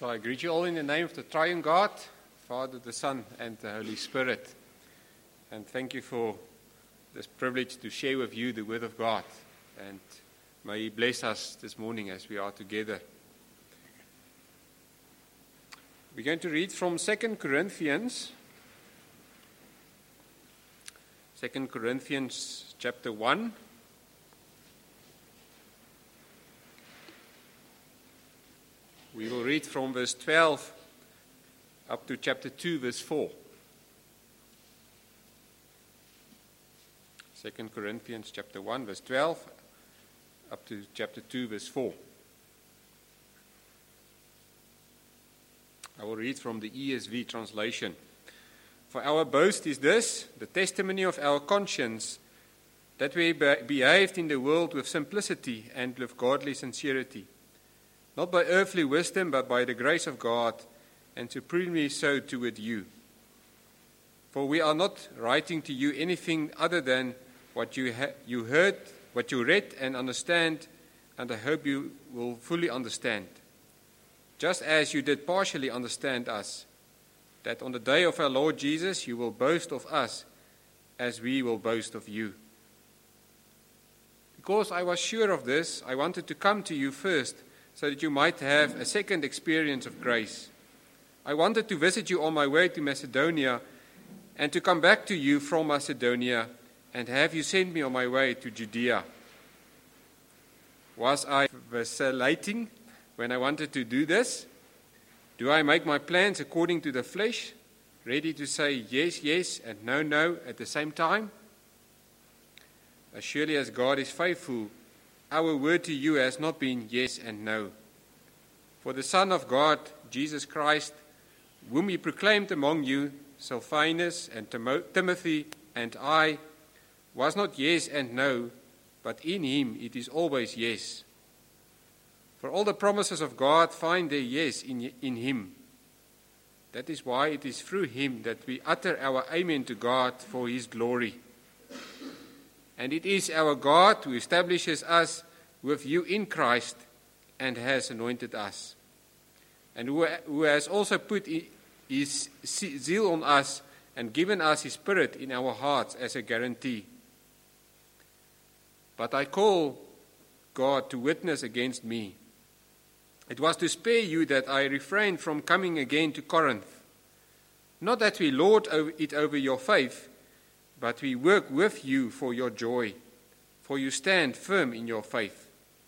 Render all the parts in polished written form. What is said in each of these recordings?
So I greet you all in the name of the Triune God, Father, the Son, and the Holy Spirit. And thank you for this privilege to share with you the Word of God. And may He bless us this morning as we are together. We're going to read from 2 Corinthians. 2 Corinthians chapter 1. We will read from verse 12 up to chapter 2, verse 4. 2 Corinthians chapter 1, verse 12 up to chapter 2, verse 4. I will read from the ESV translation. For our boast is this, the testimony of our conscience, that we behaved in the world with simplicity and with godly sincerity, not by earthly wisdom, but by the grace of God, and supremely so toward you. For we are not writing to you anything other than what you heard, what you read and understand, and I hope you will fully understand. Just as you did partially understand us, that on the day of our Lord Jesus you will boast of us, as we will boast of you. Because I was sure of this, I wanted to come to you first, so that you might have a second experience of grace. I wanted to visit you on my way to Macedonia, and to come back to you from Macedonia, and have you send me on my way to Judea. Was I vacillating when I wanted to do this? Do I make my plans according to the flesh, ready to say yes, yes, and no, no at the same time? As surely as God is faithful, our word to you has not been yes and no. For the Son of God, Jesus Christ, whom He proclaimed among you, Silvanus and Timothy and I, was not yes and no, but in Him it is always yes. For all the promises of God find their yes in Him. That is why it is through Him that we utter our amen to God for His glory. And it is our God who establishes us with you in Christ and has anointed us, and who has also put His zeal on us and given us His Spirit in our hearts as a guarantee. But I call God to witness against me. It was to spare you that I refrained from coming again to Corinth. Not that we lord it over your faith, but we work with you for your joy, for you stand firm in your faith.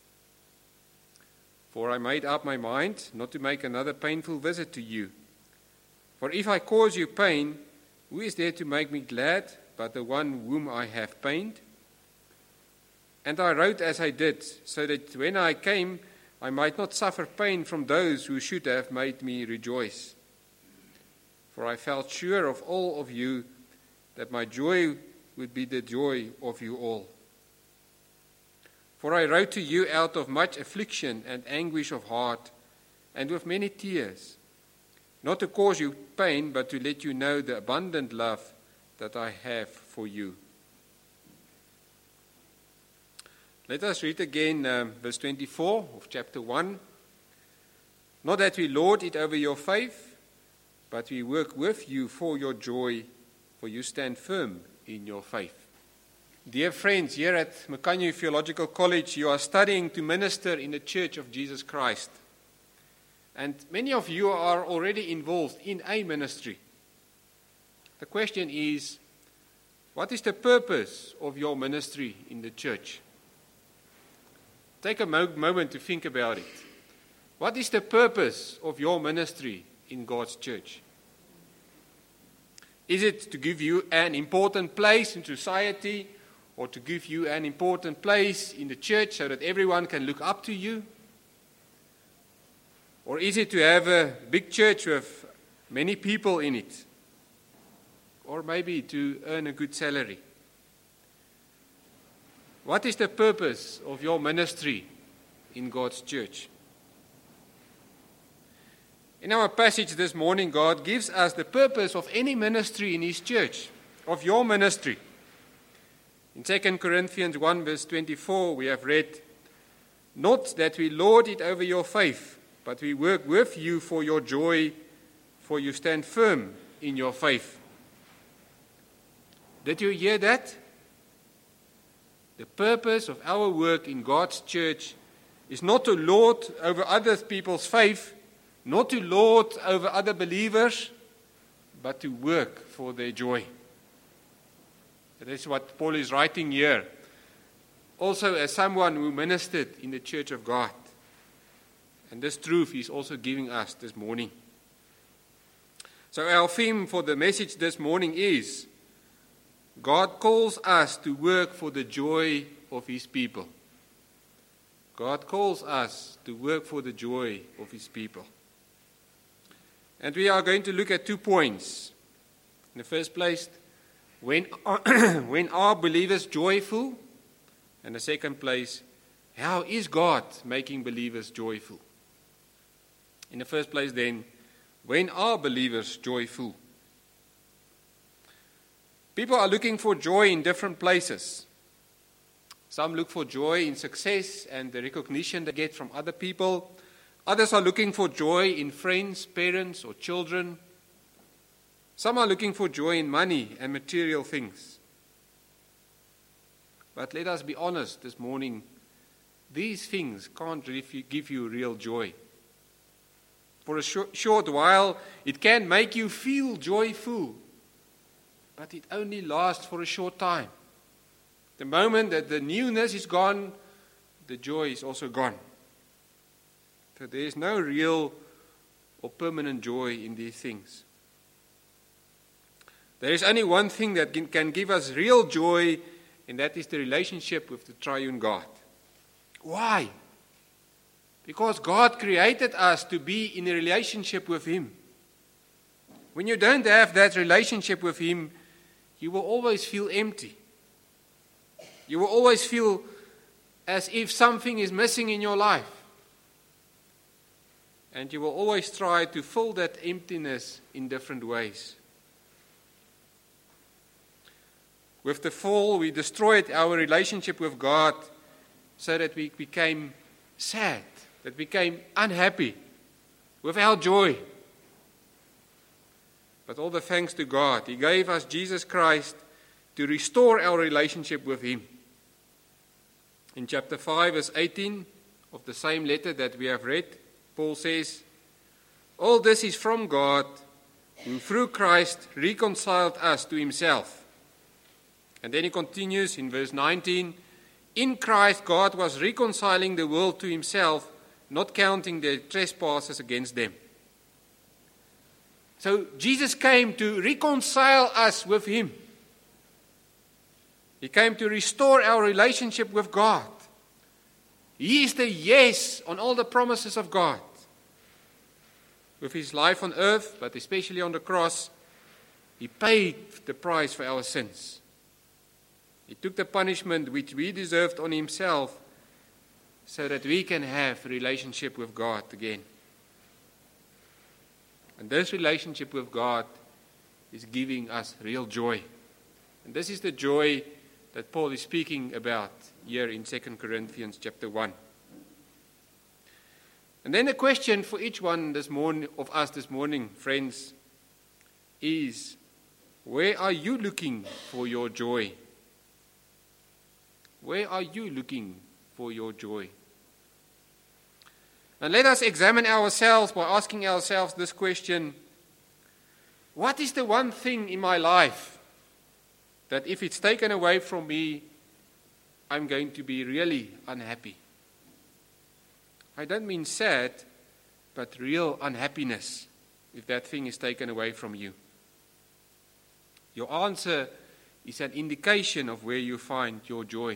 For I made up my mind not to make another painful visit to you. For if I cause you pain, who is there to make me glad but the one whom I have pained? And I wrote as I did, so that when I came, I might not suffer pain from those who should have made me rejoice. For I felt sure of all of you, that my joy would be the joy of you all. For I wrote to you out of much affliction and anguish of heart, and with many tears, not to cause you pain, but to let you know the abundant love that I have for you. Let us read again verse 24 of chapter 1. Not that we lord it over your faith, but we work with you for your joy, for you stand firm in your faith. Dear friends, here at Makanyu Theological College, you are studying to minister in the Church of Jesus Christ. And many of you are already involved in a ministry. The question is, what is the purpose of your ministry in the church? Take a moment to think about it. What is the purpose of your ministry in God's church? Is it to give you an important place in society, or to give you an important place in the church so that everyone can look up to you? Or is it to have a big church with many people in it? Or maybe to earn a good salary? What is the purpose of your ministry in God's church? In our passage this morning, God gives us the purpose of any ministry in His church, of your ministry. In 2 Corinthians 1 verse 24, we have read, Not that we lord it over your faith, but we work with you for your joy, for you stand firm in your faith. Did you hear that? The purpose of our work in God's church is not to lord over other people's faith, not to lord over other believers, but to work for their joy. That is what Paul is writing here. Also as someone who ministered in the church of God. And this truth he's also giving us this morning. So our theme for the message this morning is, God calls us to work for the joy of his people. God calls us to work for the joy of his people. And we are going to look at 2 points. In the first place, when are believers joyful? And the second place, how is God making believers joyful? In the first place then, when are believers joyful? People are looking for joy in different places. Some look for joy in success and the recognition they get from other people. Others are looking for joy in friends, parents, or children. Some are looking for joy in money and material things. But let us be honest this morning, these things can't really give you real joy. For a short while, it can make you feel joyful, but it only lasts for a short time. The moment that the newness is gone, the joy is also gone. So there is no real or permanent joy in these things. There is only one thing that can give us real joy, and that is the relationship with the triune God. Why? Because God created us to be in a relationship with him. When you don't have that relationship with him, you will always feel empty. You will always feel as if something is missing in your life. And you will always try to fill that emptiness in different ways. With the fall, we destroyed our relationship with God so that we became sad, that we became unhappy, without joy. But all the thanks to God, he gave us Jesus Christ to restore our relationship with him. In chapter 5, verse 18 of the same letter that we have read, Paul says, all this is from God, who through Christ reconciled us to himself. And then he continues in verse 19, in Christ God was reconciling the world to himself, not counting their trespasses against them. So Jesus came to reconcile us with him. He came to restore our relationship with God. He is the yes on all the promises of God. With his life on earth, but especially on the cross, he paid the price for our sins. He took the punishment which we deserved on himself so that we can have a relationship with God again. And this relationship with God is giving us real joy. And this is the joy that Paul is speaking about here in 2 Corinthians chapter 1. And then the question for each one of us this morning, friends, is, where are you looking for your joy? Where are you looking for your joy? And let us examine ourselves by asking ourselves this question: what is the one thing in my life that if it's taken away from me, I'm going to be really unhappy? I don't mean sad, but real unhappiness if that thing is taken away from you. Your answer is an indication of where you find your joy.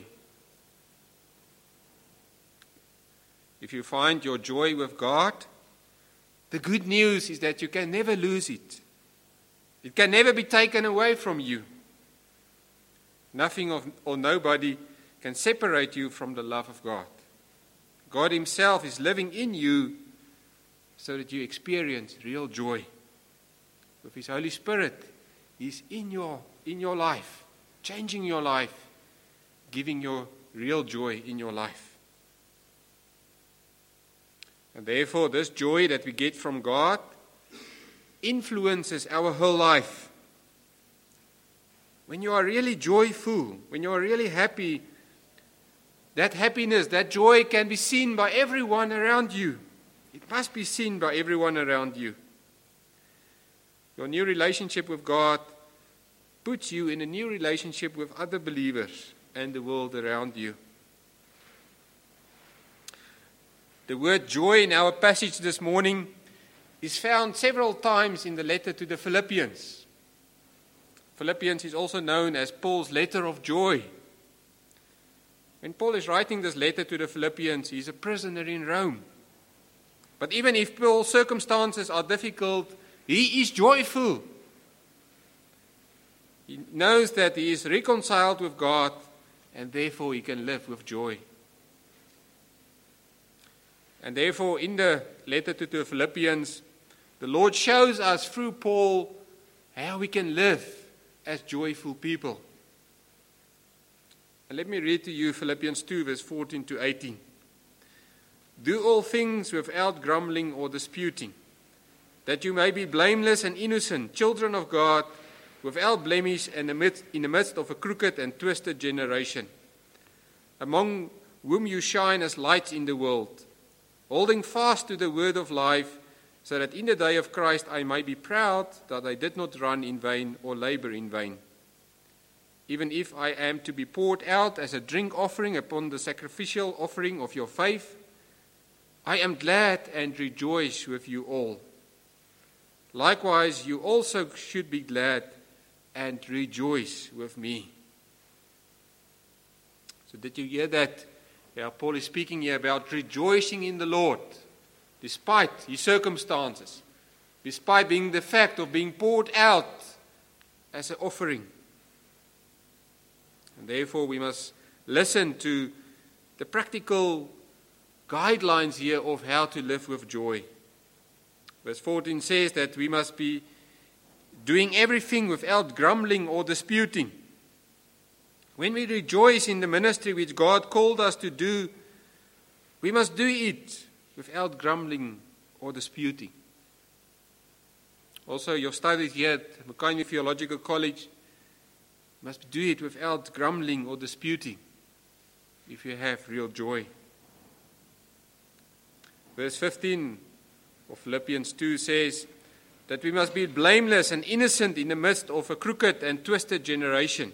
If you find your joy with God, the good news is that you can never lose it. It can never be taken away from you. Nothing or nobody can separate you from the love of God. God himself is living in you so that you experience real joy. With his Holy Spirit, he's in your life, changing your life, giving you real joy in your life. And therefore, this joy that we get from God influences our whole life. When you are really joyful, when you are really happy, that happiness, that joy can be seen by everyone around you. It must be seen by everyone around you. Your new relationship with God puts you in a new relationship with other believers and the world around you. The word joy in our passage this morning is found several times in the letter to the Philippians. Philippians is also known as Paul's letter of joy. When Paul is writing this letter to the Philippians, he is a prisoner in Rome. But even if Paul's circumstances are difficult, he is joyful. He knows that he is reconciled with God, and therefore he can live with joy. And therefore, in the letter to the Philippians, the Lord shows us through Paul how we can live as joyful people. And let me read to you Philippians 2, verse 14 to 18. Do all things without grumbling or disputing, that you may be blameless and innocent, children of God, without blemish and in the midst of a crooked and twisted generation, among whom you shine as lights in the world, holding fast to the word of life, so that in the day of Christ I may be proud that I did not run in vain or labor in vain. Even if I am to be poured out as a drink offering upon the sacrificial offering of your faith, I am glad and rejoice with you all. Likewise, you also should be glad and rejoice with me. So did you hear that? Yeah, Paul is speaking here about rejoicing in the Lord, despite his circumstances, despite being the fact of being poured out as an offering. And therefore, we must listen to the practical guidelines here of how to live with joy. Verse 14 says that we must be doing everything without grumbling or disputing. When we rejoice in the ministry which God called us to do, we must do it without grumbling or disputing. Also, your studies here at Makani Theological College must do it without grumbling or disputing if you have real joy. Verse 15 of Philippians 2 says that we must be blameless and innocent in the midst of a crooked and twisted generation.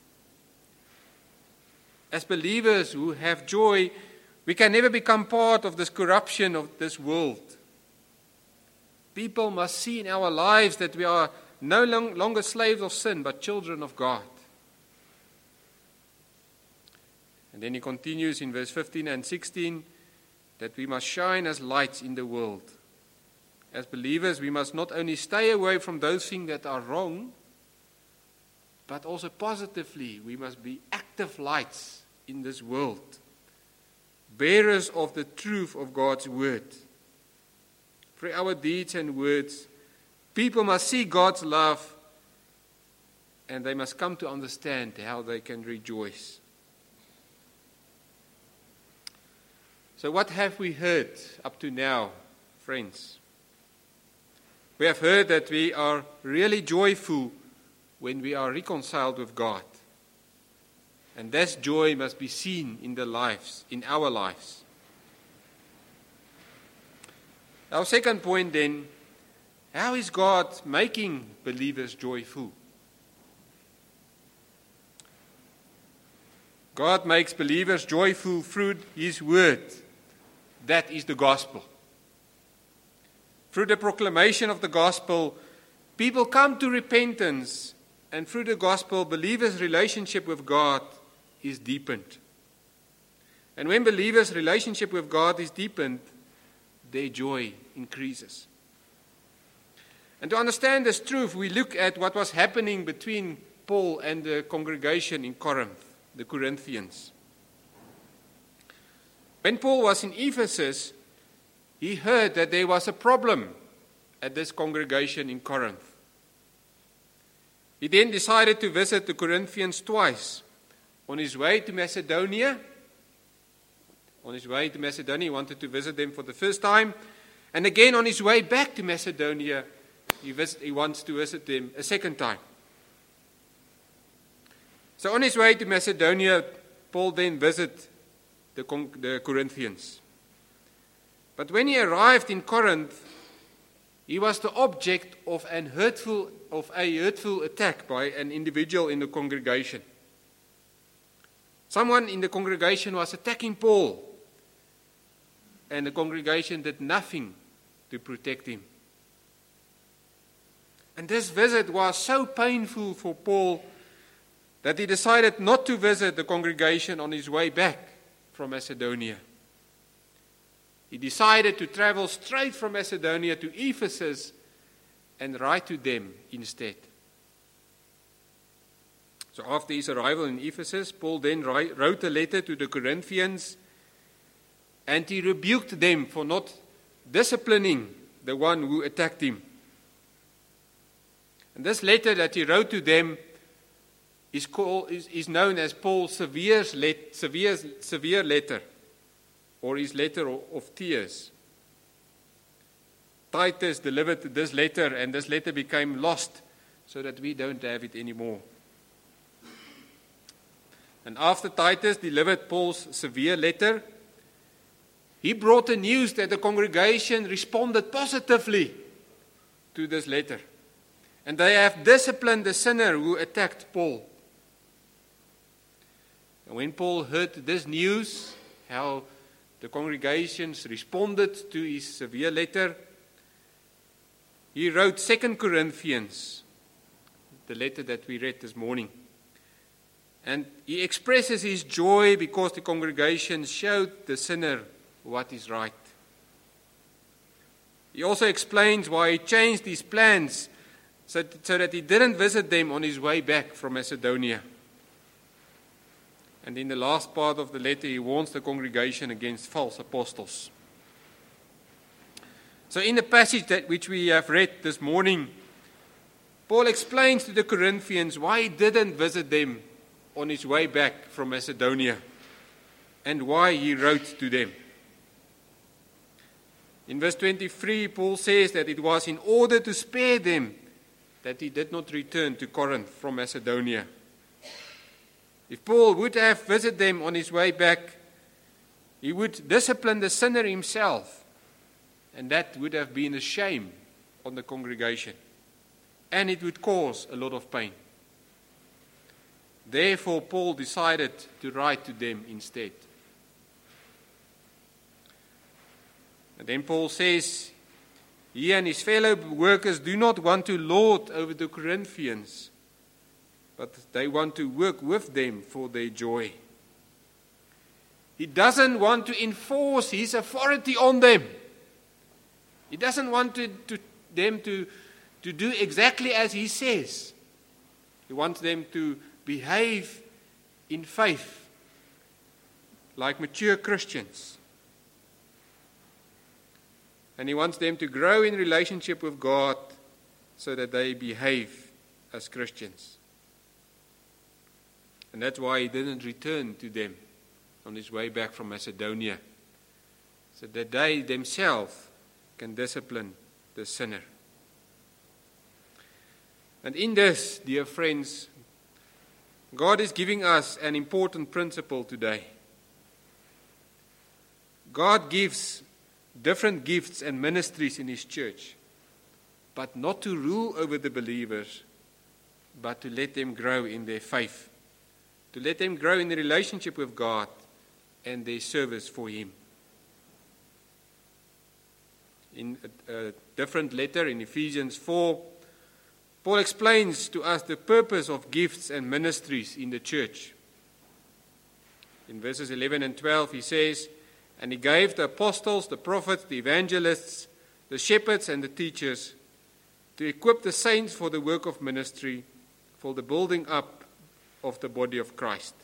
As believers who have joy, we can never become part of this corruption of this world. People must see in our lives that we are no longer slaves of sin, but children of God. And then he continues in verse 15 and 16 that we must shine as lights in the world. As believers, we must not only stay away from those things that are wrong, but also positively, we must be active lights in this world, bearers of the truth of God's word. Through our deeds and words, people must see God's love, and they must come to understand how they can rejoice. So what have we heard up to now, friends? We have heard that we are really joyful when we are reconciled with God. And this joy must be seen in our lives. Our second point then, how is God making believers joyful? God makes believers joyful through His word. That is the gospel. Through the proclamation of the gospel, people come to repentance, and through the gospel, believers' relationship with God is deepened. And when believers' relationship with God is deepened, their joy increases. And to understand this truth, we look at what was happening between Paul and the congregation in Corinth, the Corinthians. When Paul was in Ephesus, he heard that there was a problem at this congregation in Corinth. He then decided to visit the Corinthians twice, on his way to Macedonia On his way to Macedonia, he wanted to visit them for the first time. And again, on his way back to Macedonia, he wants to visit them a second time. So on his way to Macedonia, Paul then visited the Corinthians. But when he arrived in Corinth, he was the object of a hurtful attack by an individual in the congregation. Someone in the congregation was attacking Paul, and the congregation did nothing to protect him. And this visit was so painful for Paul that he decided not to visit the congregation on his way back from Macedonia. He decided to travel straight from Macedonia to Ephesus and write to them instead. So after his arrival in Ephesus, Paul then wrote a letter to the Corinthians, and he rebuked them for not disciplining the one who attacked him. And this letter that he wrote to them is known as Paul's severe letter, or his letter of tears. Titus delivered this letter, and this letter became lost so that we don't have it anymore. And after Titus delivered Paul's severe letter, he brought the news that the congregation responded positively to this letter. And they have disciplined the sinner who attacked Paul. And when Paul heard this news, how the congregations responded to his severe letter, he wrote 2 Corinthians, the letter that we read this morning. And he expresses his joy because the congregation showed the sinner what is right. He also explains why he changed his plans so that he didn't visit them on his way back from Macedonia. And in the last part of the letter, he warns the congregation against false apostles. So in the passage which we have read this morning, Paul explains to the Corinthians why he didn't visit them on his way back from Macedonia and why he wrote to them. In verse 23, Paul says that it was in order to spare them that he did not return to Corinth from Macedonia. If Paul would have visited them on his way back, he would discipline the sinner himself, and that would have been a shame on the congregation, and it would cause a lot of pain. Therefore, Paul decided to write to them instead. And then Paul says, he and his fellow workers do not want to lord over the Corinthians, but they want to work with them for their joy. He doesn't want to enforce his authority on them. He doesn't want them to do exactly as he says. He wants them to behave in faith like mature Christians. And he wants them to grow in relationship with God so that they behave as Christians. And that's why he didn't return to them on his way back from Macedonia, so that they themselves can discipline the sinner. And in this, dear friends, God is giving us an important principle today. God gives different gifts and ministries in His church, but not to rule over the believers, but to let them grow in their faith, to let them grow in the relationship with God and their service for Him. In a different letter, in Ephesians 4, Paul explains to us the purpose of gifts and ministries in the church. In verses 11 and 12, he says, "And he gave the apostles, the prophets, the evangelists, the shepherds, and the teachers to equip the saints for the work of ministry, for the building up of the body of Christ."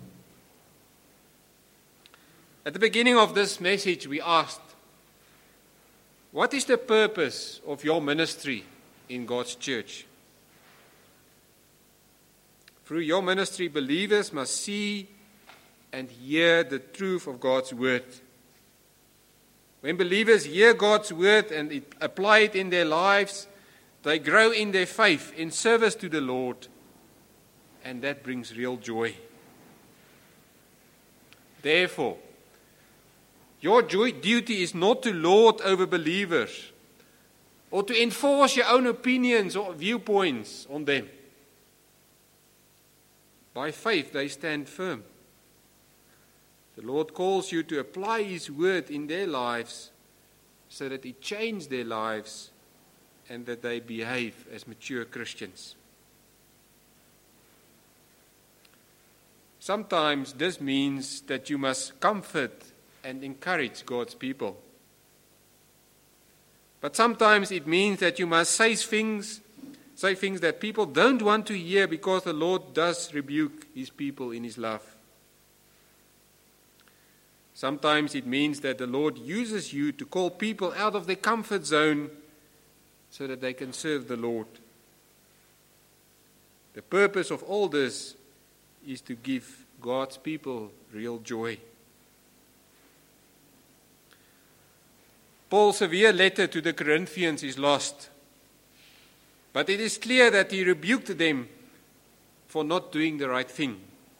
At the beginning of this message, we asked, what is the purpose of your ministry in God's church? Through your ministry, believers must see and hear the truth of God's word. When believers hear God's word and apply it in their lives, they grow in their faith, in service to the Lord, and that brings real joy. Therefore, your duty is not to lord over believers or to enforce your own opinions or viewpoints on them. By faith, they stand firm. The Lord calls you to apply His word in their lives so that it changes their lives and that they behave as mature Christians. Sometimes this means that you must comfort and encourage God's people. But sometimes it means that you must say things that people don't want to hear because the Lord does rebuke His people in His love. Sometimes it means that the Lord uses you to call people out of their comfort zone so that they can serve the Lord. The purpose of all this is to give God's people real joy. Paul's severe letter to the Corinthians is lost, but it is clear that he rebuked them for not doing the right thing.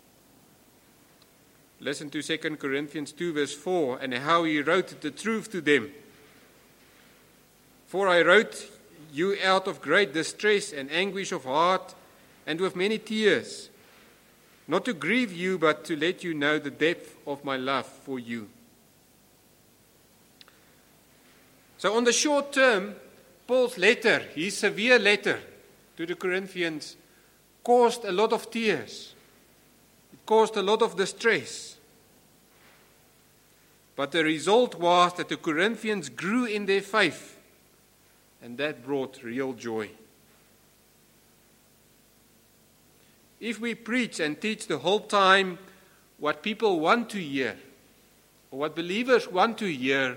Listen to 2 Corinthians 2 verse 4 and how he wrote the truth to them. For I wrote you out of great distress and anguish of heart and with many tears, not to grieve you, but to let you know the depth of my love for you. So on the short term, Paul's letter, his severe letter to the Corinthians, caused a lot of tears. It caused a lot of distress. But the result was that the Corinthians grew in their faith, and that brought real joy. If we preach and teach the whole time what people want to hear, or what believers want to hear,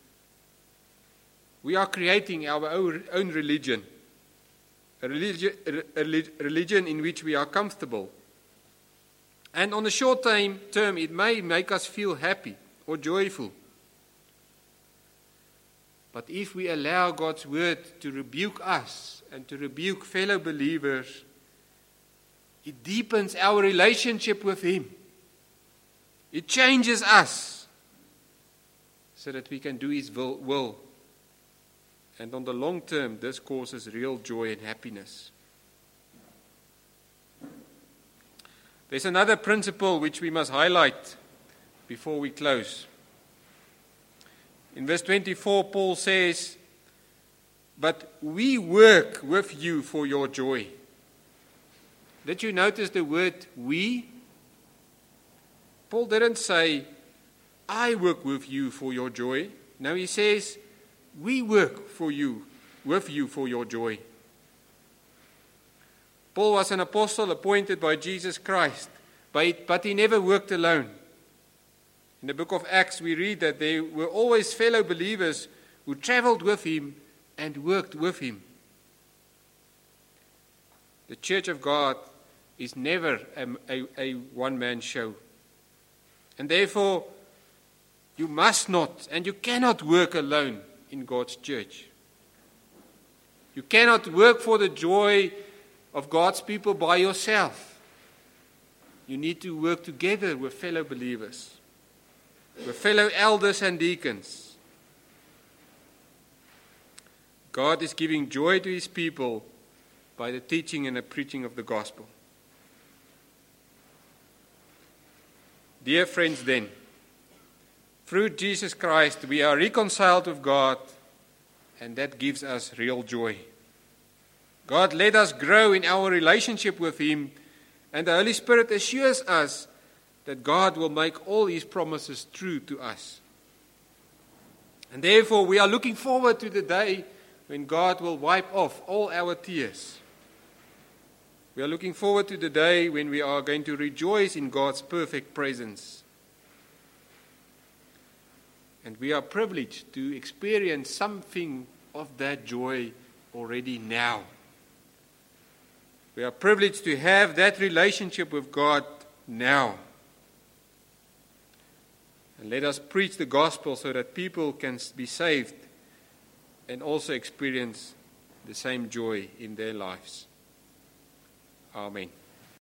we are creating our own religion, a religion in which we are comfortable. And on the short term, it may make us feel happy or joyful. But if we allow God's word to rebuke us and to rebuke fellow believers, it deepens our relationship with Him. It changes us so that we can do His will. And on the long term, this causes real joy and happiness. There's another principle which we must highlight before we close. In verse 24, Paul says, "But we work with you for your joy." Did you notice the word we? Paul didn't say, "I work with you for your joy." No, he says, "We work with you for your joy." Paul was an apostle appointed by Jesus Christ, but he never worked alone. In the book of Acts, we read that there were always fellow believers who traveled with him and worked with him. The church of God is never a one-man show. And therefore, you must not and you cannot work alone in God's church. You cannot work for the joy of God's people by yourself. You need to work together with fellow believers, with fellow elders and deacons. God is giving joy to His people by the teaching and the preaching of the gospel. Dear friends, then, through Jesus Christ, we are reconciled with God, and that gives us real joy. God let us grow in our relationship with Him, and the Holy Spirit assures us that God will make all His promises true to us. And therefore, we are looking forward to the day when God will wipe off all our tears. We are looking forward to the day when we are going to rejoice in God's perfect presence. And we are privileged to experience something of that joy already now. We are privileged to have that relationship with God now. And let us preach the gospel so that people can be saved and also experience the same joy in their lives. Amen.